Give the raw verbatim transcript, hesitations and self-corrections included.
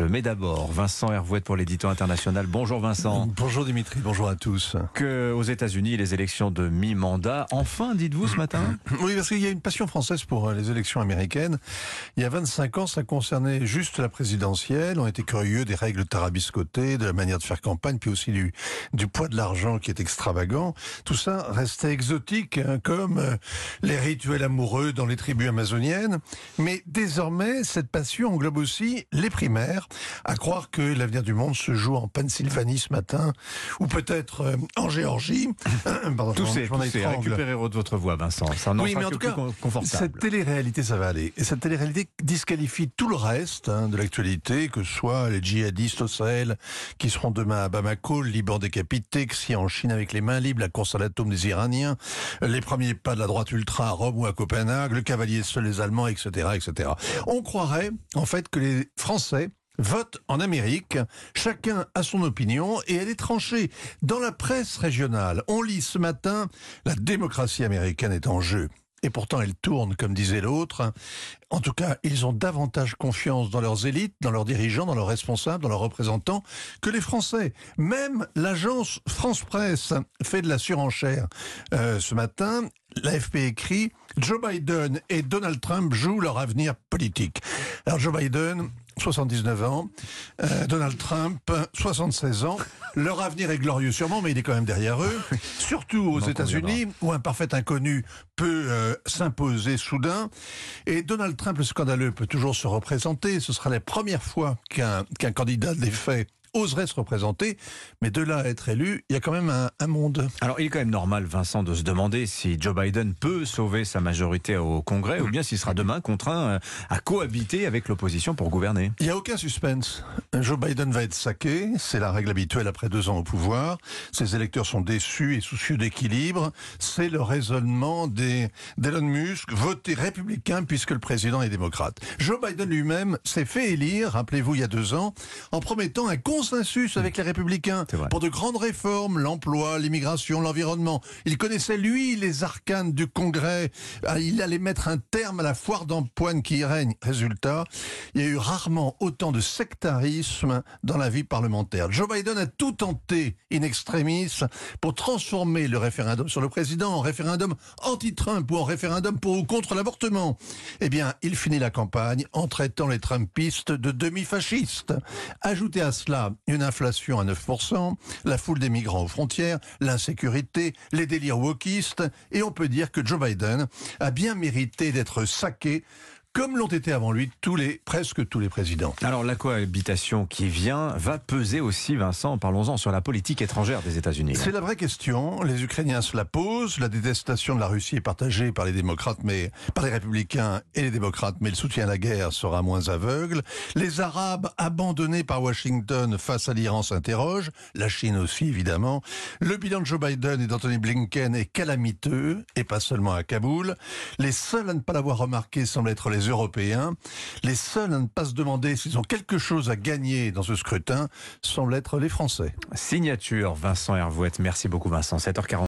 Mais d'abord, Vincent Hervouet pour l'édito international. Bonjour Vincent. Bonjour Dimitri, bonjour à tous. Que aux États-Unis, les élections de mi-mandat, enfin, dites-vous ce matin? Oui, parce qu'il y a une passion française pour les élections américaines. Il y a vingt-cinq ans, ça concernait juste la présidentielle. On était curieux des règles tarabiscotées, de la manière de faire campagne, puis aussi du, du poids de l'argent qui est extravagant. Tout ça restait exotique, hein, comme euh, les rituels amoureux dans les tribus amazoniennes. Mais désormais, cette passion englobe aussi les primaires. À croire que l'avenir du monde se joue en Pennsylvanie ce matin, ou peut-être euh, en Géorgie. Pardon, Tout c'est, je m'en étrangle. récupérez votre voix, Vincent. Ça n'en Oui, sera mais en que tout plus cas, confortable. cette télé-réalité, ça va aller. Et cette télé-réalité disqualifie tout le reste hein, de l'actualité, que ce soit les djihadistes au Sahel qui seront demain à Bamako, le Liban décapité, Xi en Chine avec les mains libres, la course à l'atome des Iraniens, les premiers pas de la droite ultra à Rome ou à Copenhague, le cavalier seul des Allemands, et cetera, et cetera. On croirait, en fait, que les Français vote en Amérique, chacun a son opinion et elle est tranchée. Dans la presse régionale, on lit ce matin « La démocratie américaine est en jeu ». Et pourtant, elle tourne, comme disait l'autre. En tout cas, ils ont davantage confiance dans leurs élites, dans leurs dirigeants, dans leurs responsables, dans leurs représentants, que les Français. Même l'agence France Presse fait de la surenchère. Euh, ce matin, l'A F P écrit « Joe Biden et Donald Trump jouent leur avenir politique ». Alors Joe Biden, soixante-dix-neuf ans, euh, Donald Trump, soixante-seize ans. Leur avenir est glorieux sûrement, mais il est quand même derrière eux. Surtout aux États-Unis, où un parfait inconnu peut euh, s'imposer soudain. Et Donald Trump, le scandaleux, peut toujours se représenter. Ce sera la première fois qu'un qu'un candidat des faits oserait se représenter, mais de là à être élu, il y a quand même un, un monde. Alors, il est quand même normal, Vincent, de se demander si Joe Biden peut sauver sa majorité au Congrès, ou bien s'il sera demain contraint à cohabiter avec l'opposition pour gouverner. Il n'y a aucun suspense. Joe Biden va être saqué, c'est la règle habituelle après deux ans au pouvoir. Ses électeurs sont déçus et soucieux d'équilibre. C'est le raisonnement des, d'Elon Musk, voté républicain puisque le président est démocrate. Joe Biden lui-même s'est fait élire, rappelez-vous, il y a deux ans, en promettant un consensus avec les Républicains pour de grandes réformes, l'emploi, l'immigration, l'environnement. Il connaissait, lui, les arcanes du Congrès. Il allait mettre un terme à la foire d'empoigne qui y règne. Résultat, il y a eu rarement autant de sectarisme dans la vie parlementaire. Joe Biden a tout tenté in extremis pour transformer le référendum sur le président en référendum anti-Trump ou en référendum pour ou contre l'avortement. Eh bien, il finit la campagne en traitant les Trumpistes de demi-fascistes. Ajoutez à cela une inflation à neuf pour cent, la foule des migrants aux frontières, l'insécurité, les délires wokistes, et on peut dire que Joe Biden a bien mérité d'être saqué, comme l'ont été avant lui tous les, presque tous les présidents. Alors la cohabitation qui vient va peser aussi, Vincent, parlons-en, sur la politique étrangère des États-Unis. C'est la vraie question. Les Ukrainiens se la posent. La détestation de la Russie est partagée par les démocrates, mais par les républicains et les démocrates, mais le soutien à la guerre sera moins aveugle. Les Arabes abandonnés par Washington face à l'Iran s'interrogent. La Chine aussi, évidemment. Le bilan de Joe Biden et d'Anthony Blinken est calamiteux, et pas seulement à Kaboul. Les seuls à ne pas l'avoir remarqué semblent être les Européens. Les seuls à ne pas se demander s'ils ont quelque chose à gagner dans ce scrutin semblent être les Français. Signature, Vincent Hervouet. Merci beaucoup, Vincent. sept heures quarante.